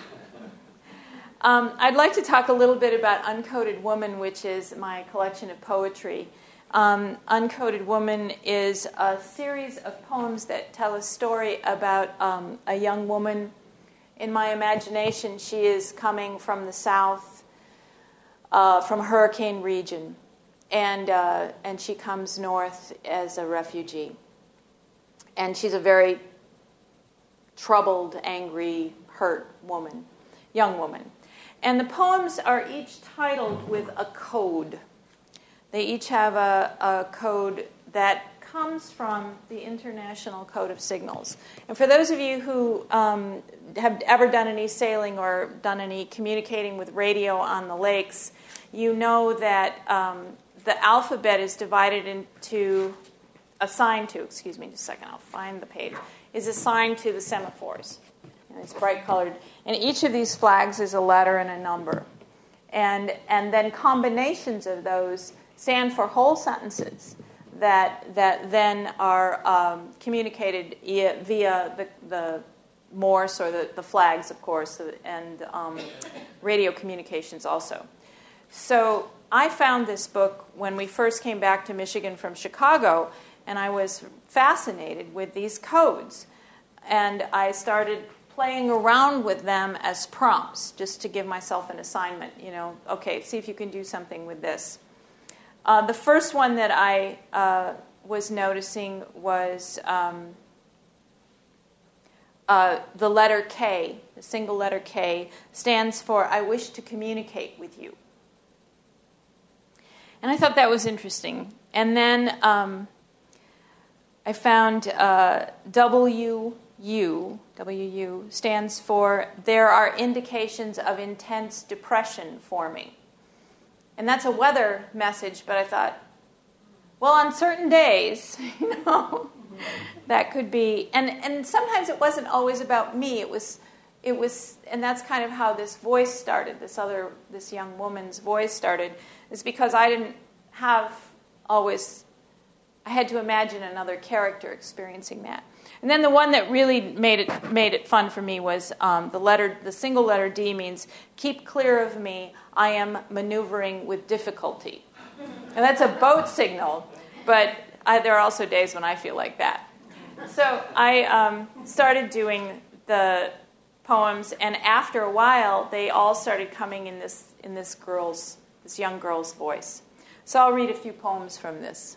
Um, I'd like to talk a little bit about Uncoded Woman, which is my collection of poetry. Um, Uncoded Woman is a series of poems that tell a story about um, a young woman. In my imagination, she is coming from the south, uh, from a hurricane region, and uh, and she comes north as a refugee. And she's a very troubled, angry, hurt woman, young woman. And the poems are each titled with a code. They each have a, a code that comes from the International Code of Signals. And for those of you who um, have ever done any sailing or done any communicating with radio on the lakes, you know that um, the alphabet is divided into, assigned to, excuse me, just a second, I'll find the page, is assigned to the semaphores. And it's bright colored. And each of these flags is a letter and a number. And, and then combinations of those stand for whole sentences that that then are um, communicated via, via the, the Morse or the, the flags, of course, and um, radio communications also. So I found this book when we first came back to Michigan from Chicago, and I was fascinated with these codes. And I started playing around with them as prompts, just to give myself an assignment. You know, okay, see if you can do something with this. Uh, the first one that I uh, was noticing was um, uh, the letter K, the single letter K, stands for I wish to communicate with you. And I thought that was interesting. And then um, I found uh, W U, W U stands for there are indications of intense depression forming. And that's a weather message, but I thought, well, on certain days, you know, that could be, and, and sometimes it wasn't always about me. It was, it was, and that's kind of how this voice started. This other, this young woman's voice started, is because I didn't have always, I had to imagine another character experiencing that. And then the one that really made it made it fun for me was um, the letter. The single letter D means keep clear of me. I am maneuvering with difficulty, and that's a boat signal. But I, there are also days when I feel like that. So I um, started doing the poems, and after a while, they all started coming in this in this girl's this young girl's voice. So I'll read a few poems from this.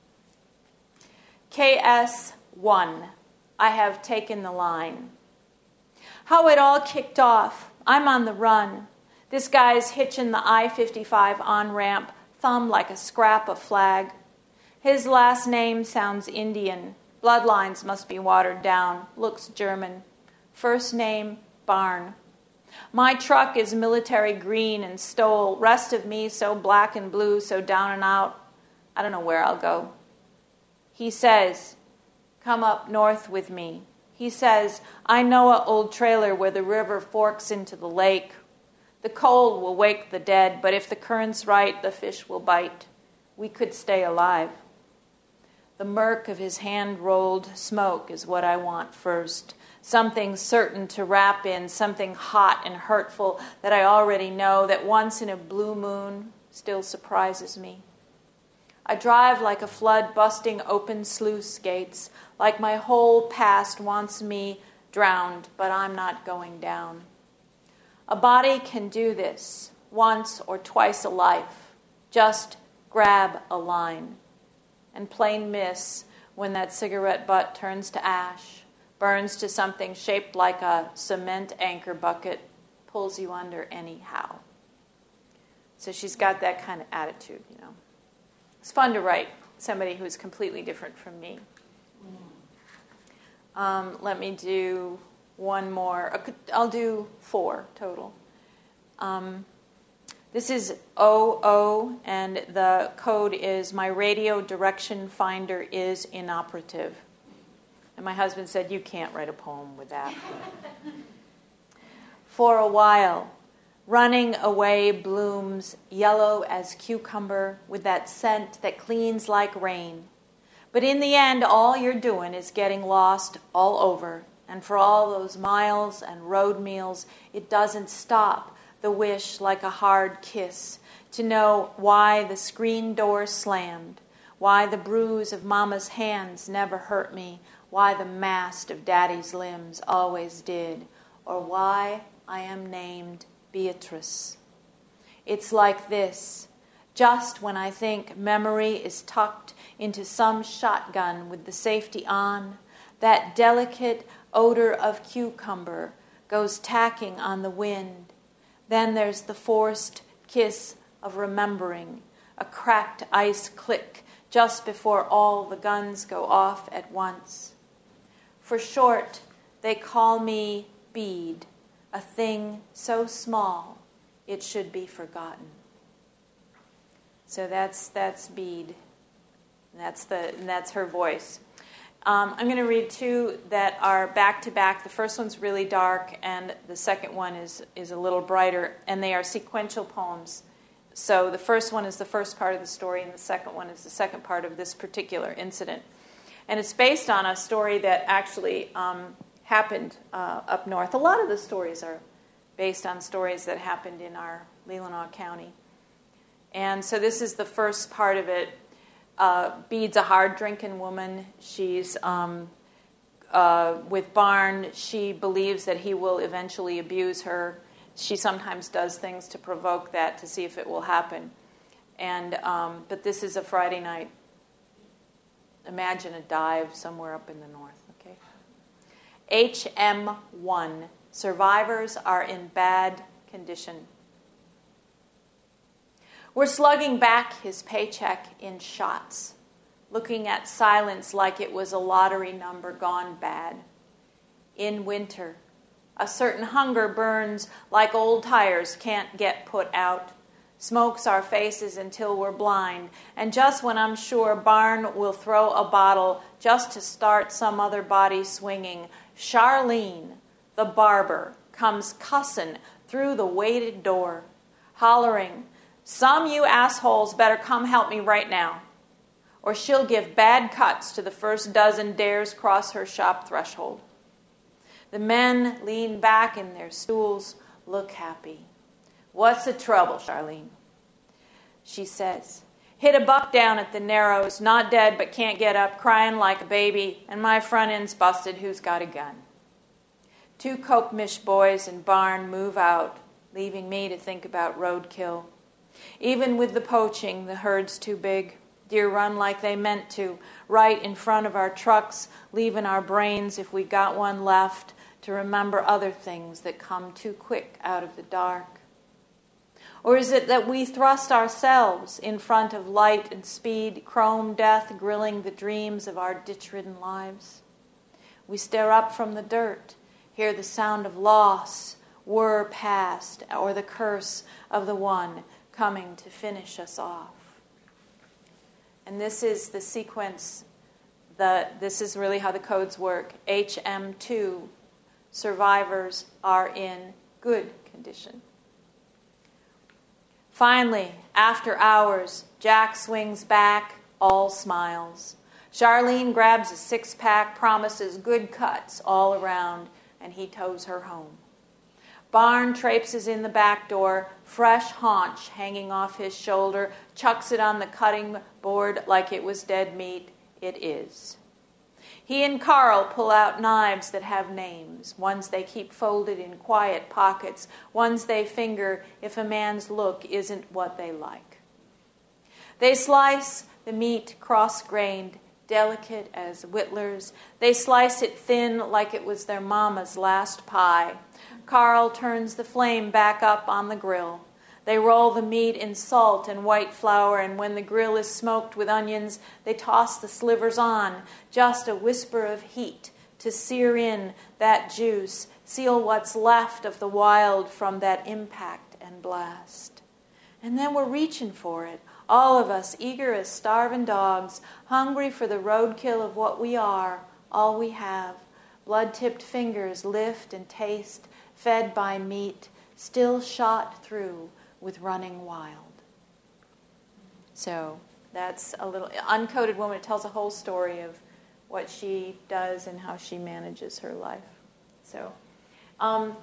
K S one. I have taken the line. How it all kicked off. I'm on the run. This guy's hitching the I fifty-five on-ramp, thumb like a scrap of flag. His last name sounds Indian. Bloodlines must be watered down. Looks German. First name, Barn. My truck is military green and stole. Rest of me so black and blue, so down and out. I don't know where I'll go. He says, come up north with me. He says, I know a old trailer where the river forks into the lake. The cold will wake the dead, but if the current's right, the fish will bite. We could stay alive. The murk of his hand-rolled smoke is what I want first. Something certain to wrap in, something hot and hurtful that I already know, that once in a blue moon still surprises me. I drive like a flood busting open sluice gates, like my whole past wants me drowned, but I'm not going down. A body can do this once or twice a life. Just grab a line and plain miss when that cigarette butt turns to ash, burns to something shaped like a cement anchor bucket, pulls you under anyhow. So she's got that kind of attitude, you know. It's fun to write somebody who's completely different from me. Um, let me do one more. I'll do four total. Um, this is O O, and the code is my radio direction finder is inoperative. And my husband said, you can't write a poem with that. For a while, running away blooms yellow as cucumber with that scent that cleans like rain. But in the end, all you're doing is getting lost all over. And for all those miles and road meals, it doesn't stop the wish like a hard kiss to know why the screen door slammed, why the bruise of Mama's hands never hurt me, why the mast of Daddy's limbs always did, or why I am named Beatrice. It's like this. Just when I think memory is tucked into some shotgun with the safety on, that delicate odor of cucumber goes tacking on the wind. Then there's the forced kiss of remembering, a cracked ice click just before all the guns go off at once. For short, they call me bead, a thing so small it should be forgotten. So that's that's bead. And that's the and that's her voice. Um, I'm going to read two that are back to back. The first one's really dark, and the second one is is a little brighter. And they are sequential poems. So the first one is the first part of the story, and the second one is the second part of this particular incident. And it's based on a story that actually um, happened uh, up north. A lot of the stories are based on stories that happened in our Leelanau County. And so this is the first part of it. Uh, Bede's a hard-drinking woman. She's um, uh, with Barn. She believes that he will eventually abuse her. She sometimes does things to provoke that to see if it will happen. And um, but this is a Friday night. Imagine a dive somewhere up in the north. Okay. H M one. Survivors are in bad condition. We're slugging back his paycheck in shots, looking at silence like it was a lottery number gone bad. In winter, a certain hunger burns like old tires can't get put out, smokes our faces until we're blind, and just when I'm sure Barn will throw a bottle just to start some other body swinging, Charlene, the barber, comes cussin' through the weighted door, hollering, "Some you assholes better come help me right now, or she'll give bad cuts to the first dozen dares cross her shop threshold." The men lean back in their stools, look happy. "What's the trouble, Charlene?" She says, "Hit a buck down at the Narrows, not dead but can't get up, crying like a baby, and my front end's busted. Who's got a gun?" Two Kokmish boys in Barn move out, leaving me to think about roadkill. Even with the poaching, the herd's too big. Deer run like they meant to, right in front of our trucks, leaving our brains, if we got one left, to remember other things that come too quick out of the dark. Or is it that we thrust ourselves in front of light and speed, chrome death grilling the dreams of our ditch-ridden lives? We stare up from the dirt, hear the sound of loss, whir past, or the curse of the one coming to finish us off. And this is the sequence, the, this is really how the codes work. H M two, survivors are in good condition. Finally, after hours, Jack swings back, all smiles. Charlene grabs a six-pack, promises good cuts all around, and he tows her home. Barn traipses in the back door, fresh haunch hanging off his shoulder, chucks it on the cutting board like it was dead meat. It is. He and Carl pull out knives that have names, ones they keep folded in quiet pockets, ones they finger if a man's look isn't what they like. They slice the meat cross-grained, delicate as whittlers. They slice it thin like it was their mama's last pie. Carl turns the flame back up on the grill. They roll the meat in salt and white flour, and when the grill is smoked with onions, they toss the slivers on, just a whisper of heat to sear in that juice, seal what's left of the wild from that impact and blast. And then we're reaching for it, all of us eager as starving dogs, hungry for the roadkill of what we are, all we have. Blood-tipped fingers lift and taste, fed by meat, still shot through with running wild. So that's a little Uncoded Woman. It tells a whole story of what she does and how she manages her life. So um,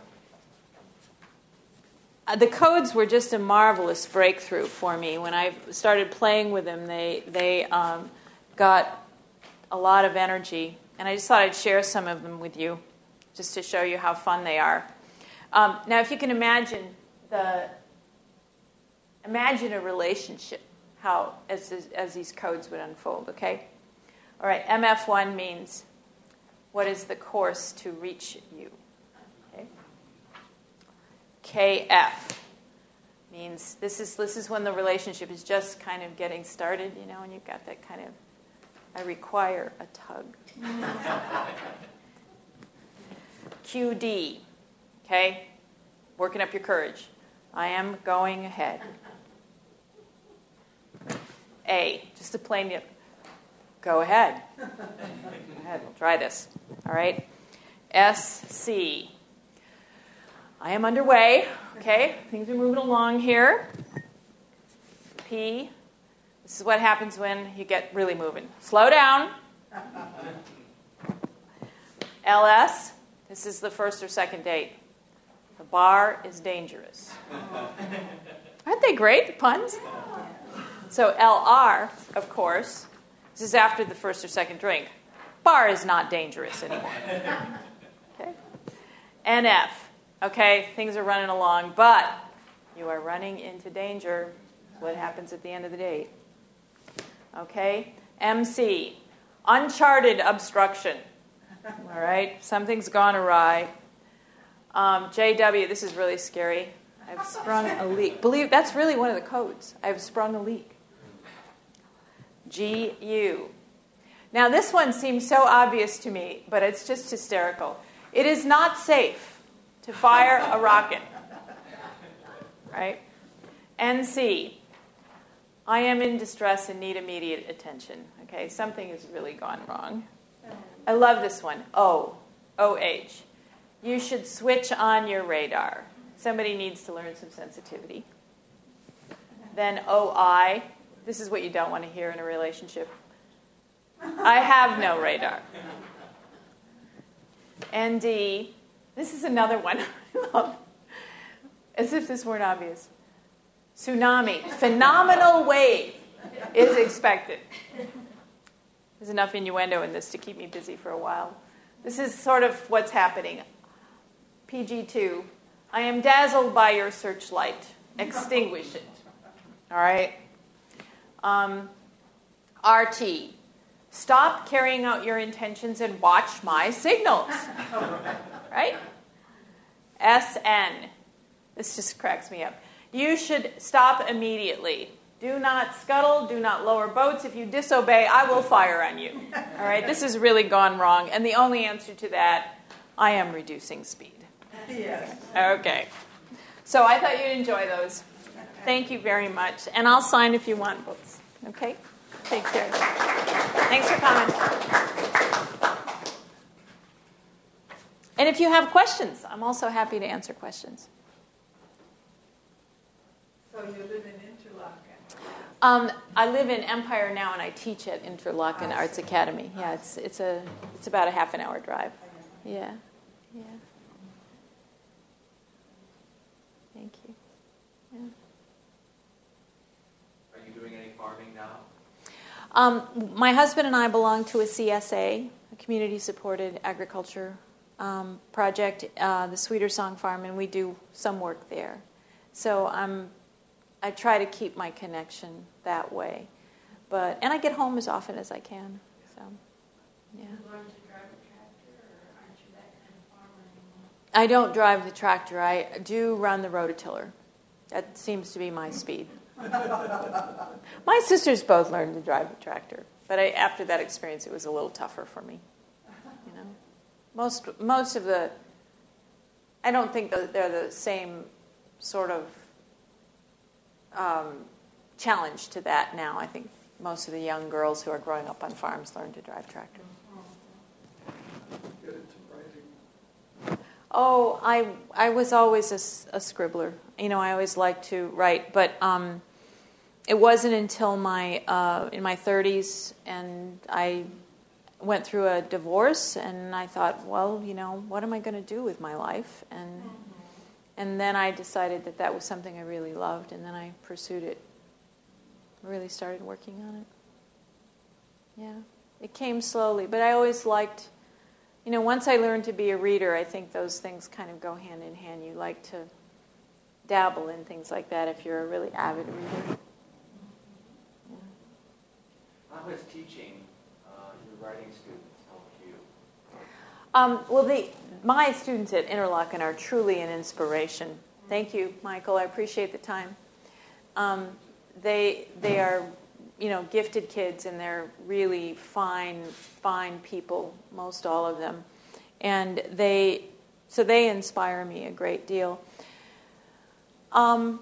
the codes were just a marvelous breakthrough for me. When I started playing with them, they, they um, got a lot of energy. And I just thought I'd share some of them with you just to show you how fun they are. Um, now, if you can imagine the imagine a relationship, how as as these codes would unfold. Okay, all right. M F one means what is the course to reach you. Okay. K F, Means this is this is when the relationship is just kind of getting started, you know, and you've got that kind of, I require a tug. Q D, okay? Working up your courage. I am going ahead. A, just a plain, go ahead. Go ahead, we'll try this. All right? S, C. I am underway. Okay? Things are moving along here. P. This is what happens when you get really moving. Slow down. L S. This is the first or second date. The bar is dangerous. Aren't they great, the puns? So L R, of course, this is after the first or second drink. Bar is not dangerous anymore. Okay? N F. Okay, things are running along, but you are running into danger. What happens at the end of the date? Okay? M C. Uncharted obstruction. All right? Something's gone awry. Um, J W. This is really scary. I've sprung a leak. Believe that's really one of the codes. I've sprung a leak. G U. Now, this one seems so obvious to me, but it's just hysterical. It is not safe to fire a rocket. Right? N C. I am in distress and need immediate attention. Okay, something has really gone wrong. I love this one. O. O H. You should switch on your radar. Somebody needs to learn some sensitivity. Then O I. This is what you don't want to hear in a relationship. I have no radar. N D. This is another one I love. As if this weren't obvious. Tsunami. Phenomenal wave is expected. There's enough innuendo in this to keep me busy for a while. This is sort of what's happening. P G two. I am dazzled by your searchlight. Extinguish it. All right? Um, R T. Stop carrying out your intentions and watch my signals. Right? S N. This just cracks me up. You should stop immediately. Do not scuttle. Do not lower boats. If you disobey, I will fire on you. All right? This has really gone wrong. And the only answer to that, I am reducing speed. Yes. Okay. So I thought you'd enjoy those. Thank you very much. And I'll sign if you want books. Okay? Take care. Thanks for coming. And if you have questions, I'm also happy to answer questions. So you live in Interlaken? Um, I live in Empire now, and I teach at Interlaken I Arts see. Academy. Yeah, it's it's a it's about a half an hour drive. Yeah, yeah. Thank you. Yeah. Are you doing any farming now? Um, my husband and I belong to a C S A, a community-supported agriculture um, project, uh, the Sweeter Song Farm, and we do some work there. So I'm, I try to keep my connection that way, but and I get home as often as I can. So, yeah. You learn to drive a tractor, or aren't you that kind of farmer anymore? I don't drive the tractor. I do run the rototiller. That seems to be my speed. My sisters both learned to drive the tractor, but I, after that experience, it was a little tougher for me. You know, most most of the, I don't think that they're the same sort of um, challenge to that now. I think most of the young girls who are growing up on farms learn to drive tractors. Get into writing. Oh, I I was always a, s- a scribbler. You know, I always liked to write, but um, it wasn't until my uh, in my thirties, and I went through a divorce, and I thought, well, you know, what am I going to do with my life? And and then I decided that that was something I really loved, and then I pursued it. Really started working on it. Yeah, it came slowly, but I always liked. You know, once I learned to be a reader, I think those things kind of go hand in hand. You like to dabble in things like that if you're a really avid reader. Yeah. How has teaching uh, your writing students helped you? Um, well, the, my students at Interlaken are truly an inspiration. Thank you, Michael. I appreciate the time. um, they they are, you know, gifted kids, and they're really fine, fine people, most all of them. And they, so they inspire me a great deal. Um,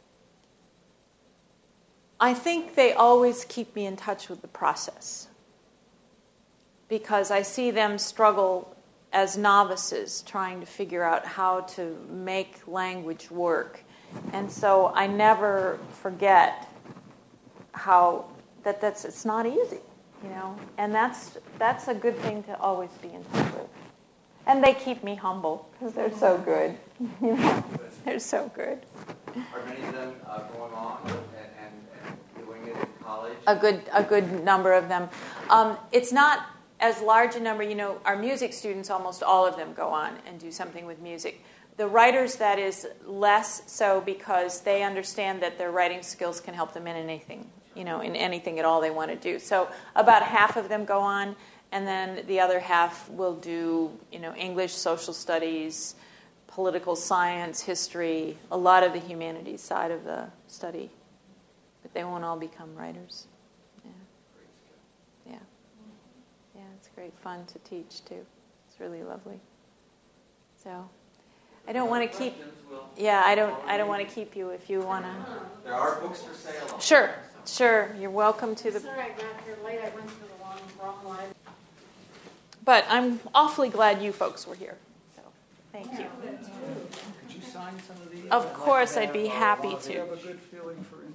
I think they always keep me in touch with the process, because I see them struggle as novices trying to figure out how to make language work. And so I never forget how that that's it's not easy, you know. And that's that's a good thing to always be in touch with. And they keep me humble because they're so good. You know, they're so good. Are many of them uh, going on and, and, and doing it in college? A good a good number of them. Um, it's not as large a number. You know, our music students, almost all of them go on and do something with music. The writers, that is less so, because they understand that their writing skills can help them in anything, you know, in anything at all they want to do. So about half of them go on, and then the other half will do, you know, English, social studies, political science, history, a lot of the humanities side of the study. But they won't all become writers. Yeah. Yeah. Yeah, it's great fun to teach, too. It's really lovely. So I don't want to keep. Yeah, I don't. I don't want to keep you if you want to. There are books for sale. Sure, sure. You're welcome to the. Sorry I got here late. I went to the wrong, wrong line. But I'm awfully glad you folks were here. So thank you. Could you sign some of these? Of course, I'd be happy You to. have a good feeling for